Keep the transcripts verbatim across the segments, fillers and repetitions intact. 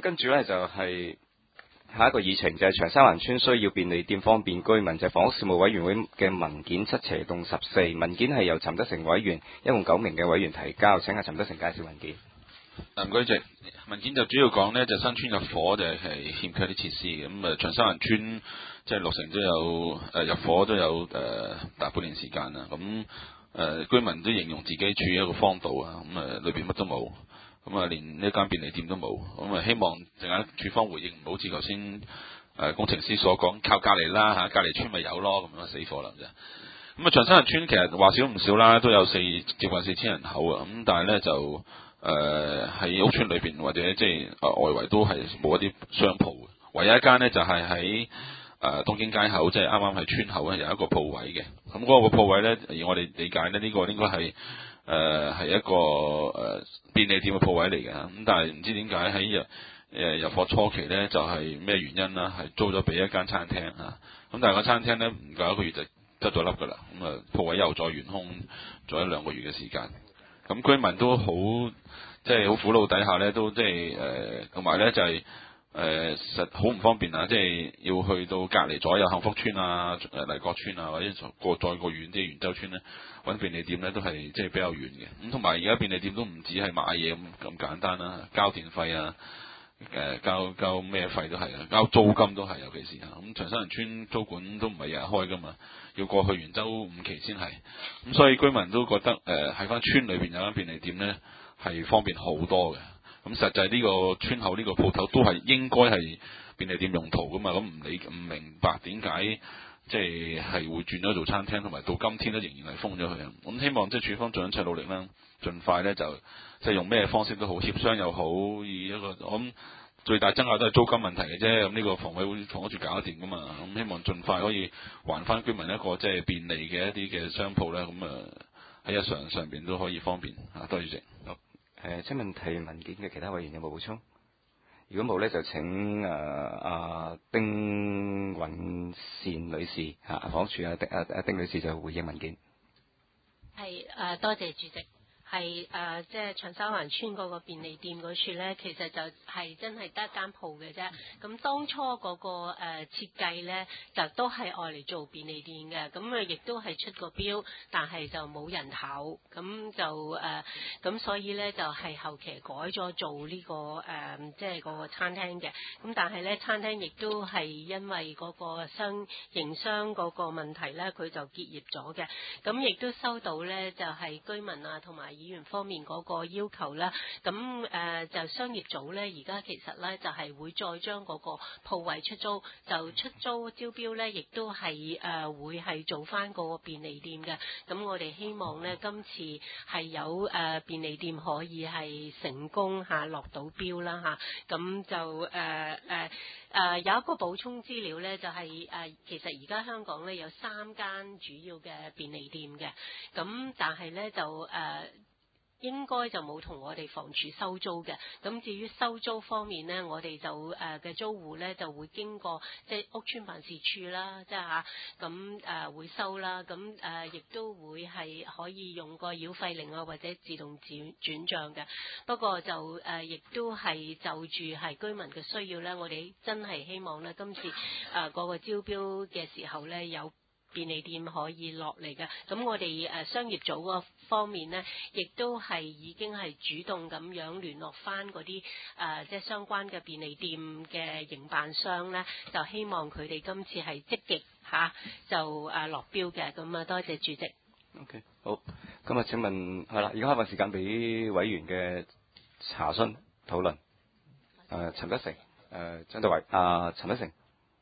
跟住咧就係、是。下一個議程就係長沙灣村需要便利店方便居民，就係、房屋事務委員會嘅文件七斜洞十四文件係由陳德成委員一共九名嘅委員提交，請阿陳德成介紹文件。 唔該謝，文件就主要講呢，就新村入伙就係欠缺啲設施嘅，咁啊長沙灣村即係六成都有誒入伙都有誒、呃、大半年時間啦，咁誒、呃、居民都形容自己處於一個荒島啊，咁啊裏邊乜都冇。咁啊，連呢間便利店都冇，咁啊希望陣間署方回應，唔好似頭先誒工程師所講，靠隔離啦嚇，隔離村咪有咯，咁樣死火啦啫。咁啊，長沙灣村其實話少唔少啦，都有四接近四千人口啊，咁但係咧就誒喺、呃、屋村裏邊或者即係誒外圍都係冇一啲商鋪嘅，唯一一間咧就係喺誒東京街口，即係啱啱喺村口咧有一個鋪位嘅。咁嗰個鋪位咧，而我哋理解咧呢、呢個應該係。誒係、呃、一個誒、呃、便利店嘅鋪位嚟嘅，咁但係唔知點解喺入誒入伙初期咧，就係、是、咩原因啦？係租咗俾一間餐廳嚇，咁但係個餐廳咧唔夠一個月就執咗笠㗎啦，咁啊鋪位又再懸空咗一兩個月嘅時間，咁居民都好即係好苦惱底下咧，都即係誒同埋咧就係、是。誒、呃、實好唔方便啊！即係要去到隔離左右幸福村啊、誒麗閣村啊，或者過再過遠啲元州村咧，揾便利店咧都係即係比較遠嘅。咁同埋而家便利店都唔止係買嘢咁咁簡單啦，交電費啊、誒、呃、交交咩費都係啊，交租金都係，尤其是啊。咁長沙灣村租管都唔係日日開噶嘛，要過去元州五期先係。咁所以居民都覺得誒喺翻村裏邊有間便利店咧係方便好多嘅。咁實際呢個村口呢個鋪頭都係應該係便利店用途噶嘛，咁唔理唔明白點解即係係會轉咗做餐廳，同埋到今天都仍然係封咗佢啊！咁希望即係署方盡一切努力啦，盡快咧就即係用咩方式都好，協商又好，以一個我諗最大爭拗都係租金問題嘅啫。咁呢個房委會房屋署搞得掂噶嘛，咁希望盡快可以還翻居民一個即係便利嘅一啲嘅商鋪咧，咁啊喺日常上邊都可以方便啊！多謝主席。好。 誒，請問提文件嘅其他委員有冇補充？如果冇咧，就請誒阿丁允善女士嚇，房署啊丁啊啊丁女士就回應文件。 係誒、呃，多謝主席。係誒、呃，即係長沙灣村嗰個便利店嗰處咧，其實就係真係得一間鋪嘅啫。咁當初嗰、那個誒、呃、設計咧，就都係愛嚟做便利店嘅。咁啊，亦都係出個標，但係就冇人頭。咁就誒，咁、呃、所以咧就係、是、後期改咗做呢、這個誒、呃，即係嗰個餐廳嘅。咁但係咧，餐廳亦都係因為嗰個商營商嗰個問題咧，佢就結業咗嘅。咁亦都收到咧，就係、是、居民啊同埋議員方面嗰個要求啦，咁誒、呃、就商業組咧，而家其實咧就係、是、會再將嗰個鋪位出租，就出租招標咧，亦都係誒、呃、會係做翻個便利店嘅。咁我哋希望咧，今次係有誒、呃、便利店可以係成功嚇、啊、落到標啦嚇，咁、啊、就誒誒。呃呃誒、呃、有一個補充資料咧，就係、是、誒、呃、其實而家香港咧有三間主要嘅便利店嘅，咁但係咧就誒。呃應該就冇同我哋房署收租嘅。咁至於收租方面呢，我哋就誒嘅、呃、租戶呢就會經過即係屋邨辦事處啦，即係嚇咁誒會收啦。咁誒亦都會係可以用個繳費靈啊，或者自動轉轉帳嘅。不過就誒亦、呃、都係就住係居民嘅需要呢，我哋真係希望呢今次誒嗰、呃嗰個招標嘅時候呢有便利店可以落嚟嘅，咁我哋誒商業組個方面呢，亦都係已經係主動咁樣聯絡翻嗰啲誒即係相關嘅便利店嘅營辦商呢，就希望佢哋今次係積極嚇、啊、就誒落標嘅，咁啊多謝主席。 OK， 好，咁啊請問係啦，而家開放時間俾委員嘅查詢討論。誒、呃、陳德成，誒、呃、張德偉，啊陳德成。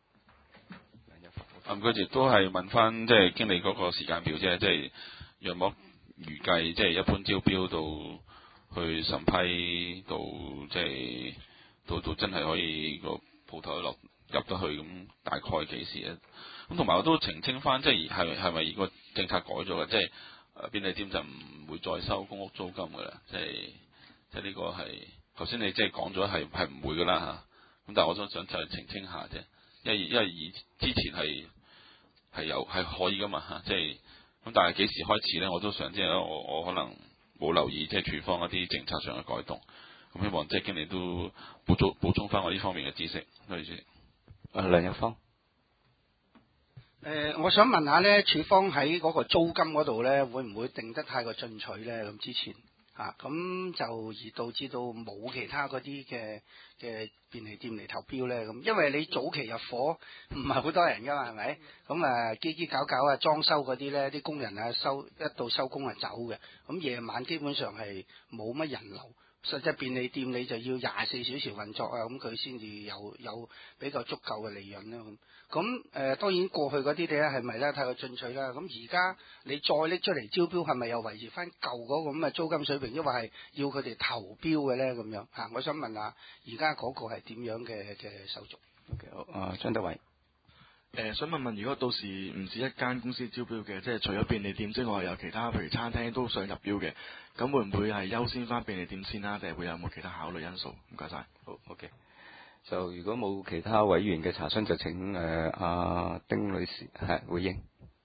咁佢亦都係問翻，即係經理嗰個時間表啫，即係若果預計，即係一般招標到去審批到，即係到到真係可以個鋪頭落入得去，咁大概幾時咧？咁同埋我都澄清翻，即係係係咪個政策改咗嘅？即係誒便利店就唔會再收公屋租金㗎啦，即係即係呢個係頭先你即係講咗係係唔會㗎啦嚇。咁但係我都想就係澄清下啫，因為因為以之前係。係有係可以噶嘛嚇，即係咁，但係幾時開始咧？我都想即係我我可能冇留意即係處方一啲政策上嘅改動，咁希望即係經理都撥補補充翻我呢方面嘅知識。多謝主席。 啊，梁日芳。 誒、呃，我想問下咧，署方喺嗰個租金嗰度咧，會唔會定得太過進取咧？咁之前嚇，咁、啊、就而導致到冇其他嗰啲嘅嘅便利店嚟投標咧？咁因為你早期入伙唔係好多人噶嘛，係咪？咁啊，機機搞搞啊，裝修嗰啲咧，啲工人啊收一到收工啊走嘅，咁夜晚基本上係冇乜人流。實際便利店你就要廿四小時運作啊，咁佢先至有有比較足夠嘅利潤啦。咁咁誒，當然過去嗰啲咧係咪咧太過進取啦？咁而家你再拎出嚟招標，係咪又維持翻舊嗰個咁嘅租金水平，抑或係要佢哋投標嘅咧？咁樣嚇，我想問下，而家嗰個係點樣嘅嘅手續 ？OK， 好，啊，張德偉。 誒、呃，想問問，如果到時唔止一間公司招標嘅，即係除咗便利店之外，有其他譬如餐廳都想入標嘅，咁會唔會係優先翻便利店先啦？定係會有冇其他考慮因素？唔該晒。 好 ，OK。就如果冇其他委員嘅查詢，就請誒阿、呃、丁女士係回應。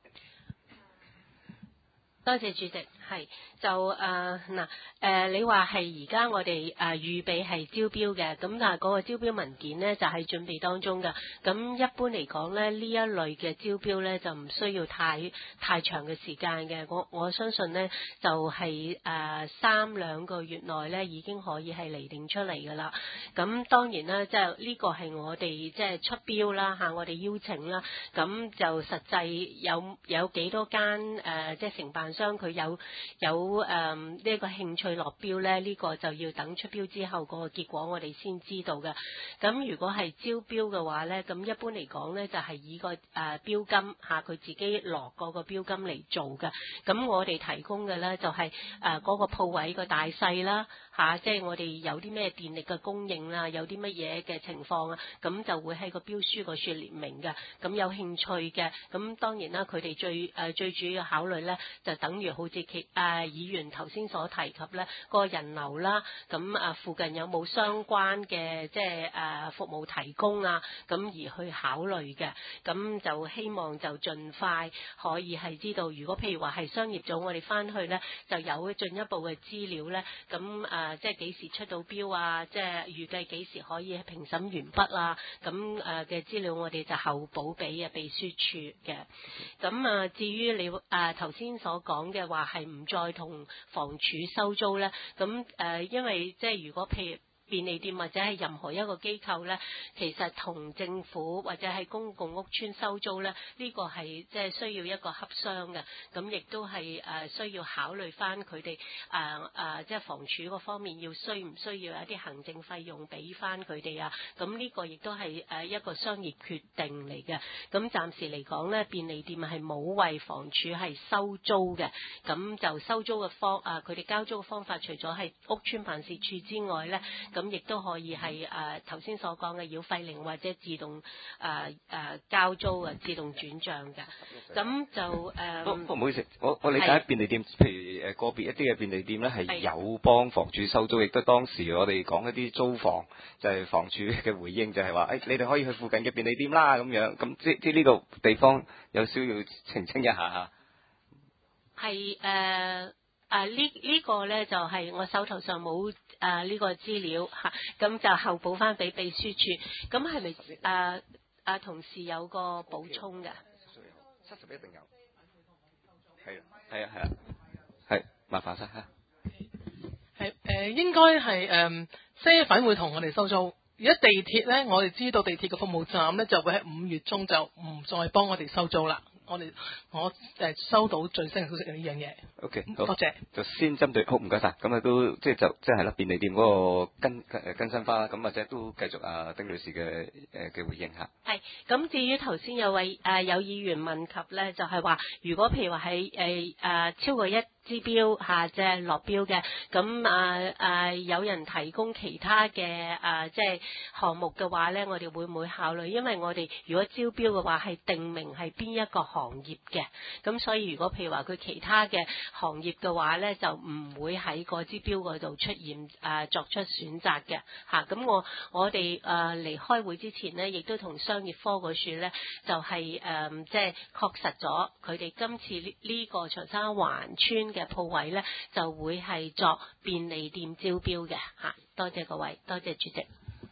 多謝主席，係就誒嗱誒，你話係而家我哋誒、呃、預備係招標嘅，咁但係嗰個招標文件呢，就係、是、準備當中嘅。咁一般嚟講咧，呢一類嘅招標呢，就唔需要太太長嘅時間嘅。我我相信呢，就係、是、誒、呃、三兩個月內呢，已經可以係釐定出嚟㗎啦。咁當然啦，即係呢個係我哋即係出標啦嚇，我哋邀請啦。咁就實際有有幾多間誒、呃、即係承辦商佢有有誒呢一個興趣落標咧，呢、這個就要等出標之後嗰個結果我哋先知道嘅。咁如果係招標嘅話咧，咁一般嚟講咧就係、是、以個誒、呃、標金嚇佢自己落嗰個標金嚟做嘅。咁我哋提供嘅咧就係誒嗰個鋪位個大細啦嚇，即係我哋有啲咩電力嘅供應啦，有啲乜嘢嘅情況啊，咁就會喺個標書嗰處列明嘅。咁有興趣嘅，咁當然啦，佢哋最誒、呃、最主要考慮咧就等於好似其誒、呃、議員頭先所提及咧，個人流啦，咁啊附近有冇相關嘅即係誒、呃、服務提供啊，咁而去考慮嘅，咁就希望就盡快可以係知道，如果譬如話係商業組，我哋翻去咧就有進一步嘅資料咧，咁誒、呃、即係幾時出到標啊，即係預計幾時可以評審完畢啊，咁誒嘅資料我哋就後補俾啊秘書處嘅。咁啊至於你誒頭先所講嘅話係唔再同房署收租咧，咁誒、呃、因為即係如果譬如便利店或者係任何一個機構咧，其實同政府或者係公共屋邨收租咧，呢、這個係即係需要一個洽商嘅，咁亦都係誒需要考慮翻佢哋誒誒即係房署嗰方面要需唔需要有一啲行政費用俾翻佢哋啊，咁呢個亦都係誒一個商業決定嚟嘅。咁暫時嚟講咧，便利店係冇為房署係收租嘅，咁就收租嘅方啊，佢哋交租嘅方法除咗係屋邨辦事處之外咧。咁亦都可以係誒頭先所講嘅繳費靈或者自動誒誒、呃呃、交租啊，自動轉帳嘅。咁就誒，呃、 不不唔好意思，我我理解便利店，譬如誒個別一啲嘅便利店咧係有幫房署收租，亦都當時我哋講一啲租房就係、是、房署嘅回應就係話誒你哋可以去附近嘅便利店啦咁樣，咁即即呢個地方有需要澄清一下嚇。 係誒。啊！呢呢個咧就係我手頭上冇誒呢個資料嚇，咁就後補翻俾秘書處。咁係咪誒誒同事有個補充嘅？ 七十一定有。係啊係啊係啊，係麻煩晒嚇。 係誒、呃、應該係誒些粉會同我哋收租。而家地鐵咧，我哋知道地鐵嘅服務站咧就會喺五月中就唔再幫我哋收租啦。我哋我誒收到最新嘅消息係呢樣嘢。O K， 好，多謝。 就先針對，好唔該晒。咁啊都即係就即係啦，便利店嗰個更誒更新翻啦。咁或者都繼續啊丁女士嘅誒嘅回應嚇。係。咁至於頭先有位誒、呃、有議員問及咧，就係、是、話如果譬如話係誒誒超過一支標嚇，即係落標嘅，咁啊誒有人提供其他嘅誒即係項目嘅話咧，我哋會唔會考慮？因為我哋如果招標嘅話係定明係邊一個行業嘅，咁所以如果譬如話佢其他嘅行業嘅話咧，就唔會喺個支標嗰度出現誒、呃、作出選擇嘅嚇。咁、啊、我我哋誒嚟開會之前呢，亦都同商業科嗰處咧，就係、是、誒、呃、即係確實咗佢哋今次呢呢個長沙灣村嘅鋪位咧，就會係作便利店招標嘅嚇、啊。多謝各位，多謝主席。好，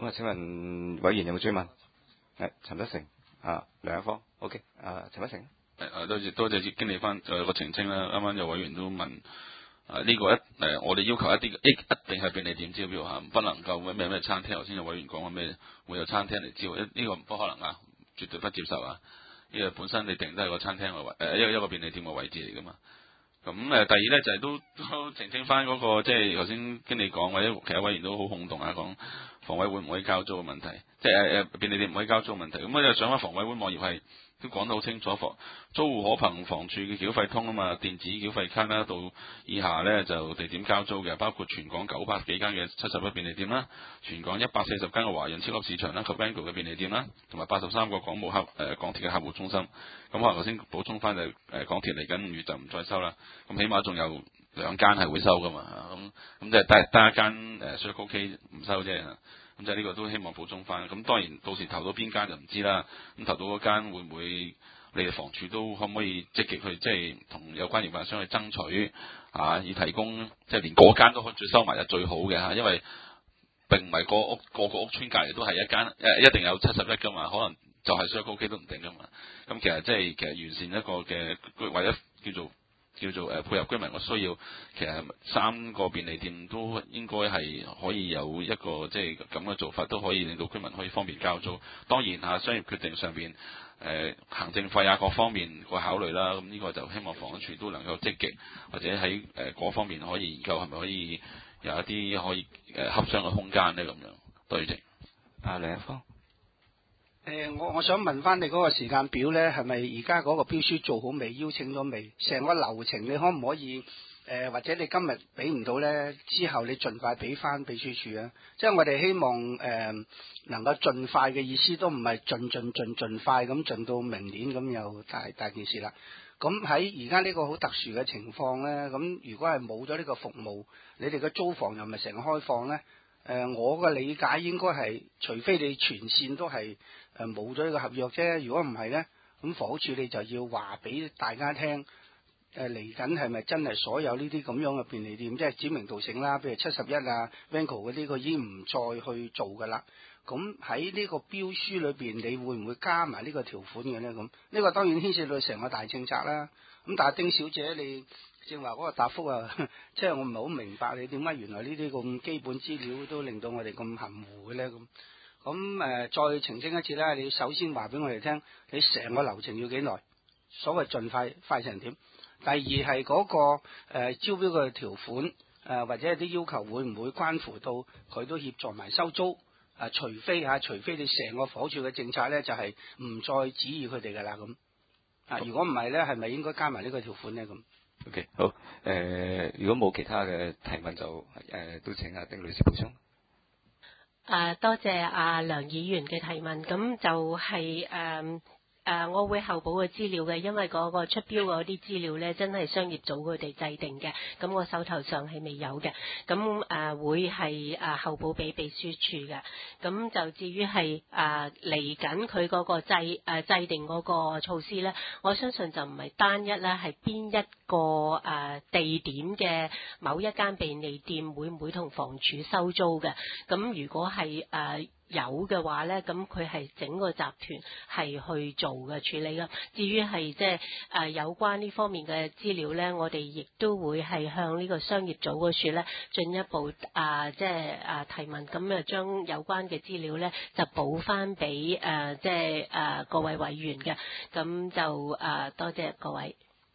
咁啊，請問委員有冇追問？係陳德成啊，梁一方 ，OK， 啊，陳德成。 誒多謝多謝經理翻誒個澄清啦。啱啱有委員都問誒呢、啊這個一誒、呃、我哋要求一啲一一定係便利店招標嚇，不能夠咩咩餐廳。頭先有委員講話咩會有餐廳嚟招，呢、這個唔不可能啊，絕對不接受啊！呢、這個本身你定都係個餐廳嘅位誒一個一個便利店嘅位置嚟噶嘛。咁誒、呃、第二咧就係、是、都都澄清翻嗰、那個即係頭先經理講或者其他委員都好轟動啊，講房委會唔可以交租嘅問題，即係誒誒便利店唔可以交租嘅問題。咁我就想翻房委會網頁係。都講得好清楚，房租戶可憑房署嘅繳費通啊嘛，電子繳費卡啦，到以下呢就地點交租嘅，包括全港九百幾間嘅七十一便利店啦，全港一百四十間嘅華潤超級市場啦及 Vanco 嘅便利店啦，同埋八十三個港務客誒、呃、港鐵嘅客戶中心。咁可能頭先補充翻就誒、呃、港鐵嚟緊五月就唔再收啦，咁起碼仲有兩間係會收噶嘛，咁咁即係得得一間誒 Circle K 唔收啫。咁就呢個都希望補充翻。咁當然到時投到邊間就唔知啦。咁投到嗰間會唔會你哋房署都可唔可以積極去即係同有關營辦商去爭取啊？以提供即係連嗰間都可以收埋就最好嘅嚇，因為並唔係個屋個個屋村隔離都係一間誒一定有七十一噶嘛，可能就係 Circle K 都唔定噶嘛。咁其實即係其實完善一個嘅或者叫做。叫做誒配合居民嘅需要，其實三個便利店都應該係可以有一個即係咁嘅做法，都可以令到居民可以方便交租。當然嚇商業決定上邊誒、呃、行政費啊各方面個考慮啦，咁呢個就希望房屋署都能夠積極，或者喺誒嗰方面可以研究係咪可以有一啲可以誒洽商嘅空間咧咁樣。多謝。 啊，梁一方。 誒、呃，我我想問翻你嗰個時間表咧，係咪而家嗰個標書做好未？邀請咗未？成個流程你可唔可以誒、呃，或者你今日俾唔到咧，之後你盡快俾翻秘書處啊？即係我哋希望誒、呃、能夠盡快嘅意思，都唔係盡盡盡盡快咁盡到明年咁又大大件事啦。咁喺而家呢個好特殊嘅情況咧，咁如果係冇咗呢個服務，你哋嘅租房又咪成日開放咧？誒、呃，我嘅理解應該係，除非你全線都係誒冇咗呢個合約啫。如果唔係咧，咁房屋署你就要話俾大家聽，誒嚟緊係咪真係所有呢啲咁樣嘅便利店，即係指名道姓啦，譬如七十一啊、Vanco 嗰啲，佢已經唔再去做噶啦。咁喺呢個標書裏邊，你會唔會加埋呢個條款嘅咧？咁呢個當然牽涉到成個大政策啦。咁但係丁小姐你正話嗰個答覆啊，即係我唔係好明白你點解原來呢啲咁基本資料都令到我哋咁含糊嘅咧？咁咁誒，再澄清一次啦。你首先話俾我哋聽，你成個流程要幾耐？所謂盡快快成點？第二係嗰、那個誒、呃、招標嘅條款誒、呃，或者係啲要求會唔會關乎到佢都協助埋收租？啊，除非嚇、啊，除非你成個房署嘅政策咧，就係、是、唔再指意佢哋噶啦咁。啊，如果唔係咧，係咪應該加埋呢個條款咧？咁 OK， 好。誒、呃，如果冇其他嘅提問就，就、呃、誒都請阿丁女士補充。 誒，多謝阿梁議員嘅提問。咁就係、是、誒。呃誒、呃，我會後補嘅資料嘅，因為嗰個出標嗰啲資料咧，真係商業組佢哋制定嘅，咁我手頭上係未有嘅，咁誒、呃、會係誒、呃、後補俾秘書處嘅，咁就至於係誒嚟緊佢嗰個制誒、呃、制定嗰個措施咧，我相信就唔係單一啦，係邊一個誒、呃、地點嘅某一間便利店會唔會同房署收租嘅，咁如果係誒。呃有嘅話咧，咁佢係整個集團係去做嘅處理啦。至於係即係誒有關呢方面嘅資料咧，我哋亦都會係向呢個商業組嗰處咧進一步啊即係啊提問，咁啊將有關嘅資料咧就補翻俾誒即係誒各位委員嘅。咁就誒、呃、多謝各位。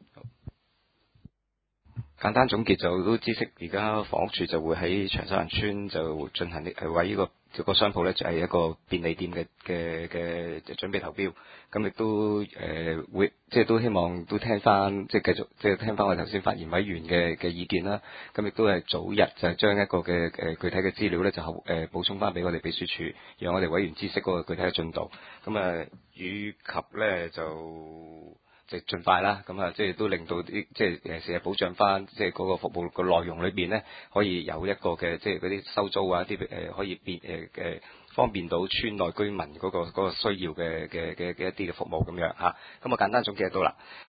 簡單總結就都知悉，而家房屋署就會喺長沙灣村就進行係為呢個這個商鋪咧，就係一個便利店嘅嘅嘅準備投標。咁亦都誒、呃、會即係都希望都聽翻，即係繼續即係聽翻我頭先發言委員嘅嘅意見啦。咁亦都係早日就係將一個嘅誒、呃、具體嘅資料咧，就後誒補充翻俾我哋秘書處，讓我哋委員知悉嗰個具體嘅進度。咁啊，以及咧就。即係盡快啦，咁啊，即係都令到啲即係誒成日保障翻，即係嗰個服務個內容裏邊咧，可以有一個嘅即係嗰啲收租啊，啲誒可以便誒嘅方便到村內居民嗰個嗰個需要嘅嘅嘅嘅一啲嘅服務咁樣嚇。咁啊，簡單總結到啦。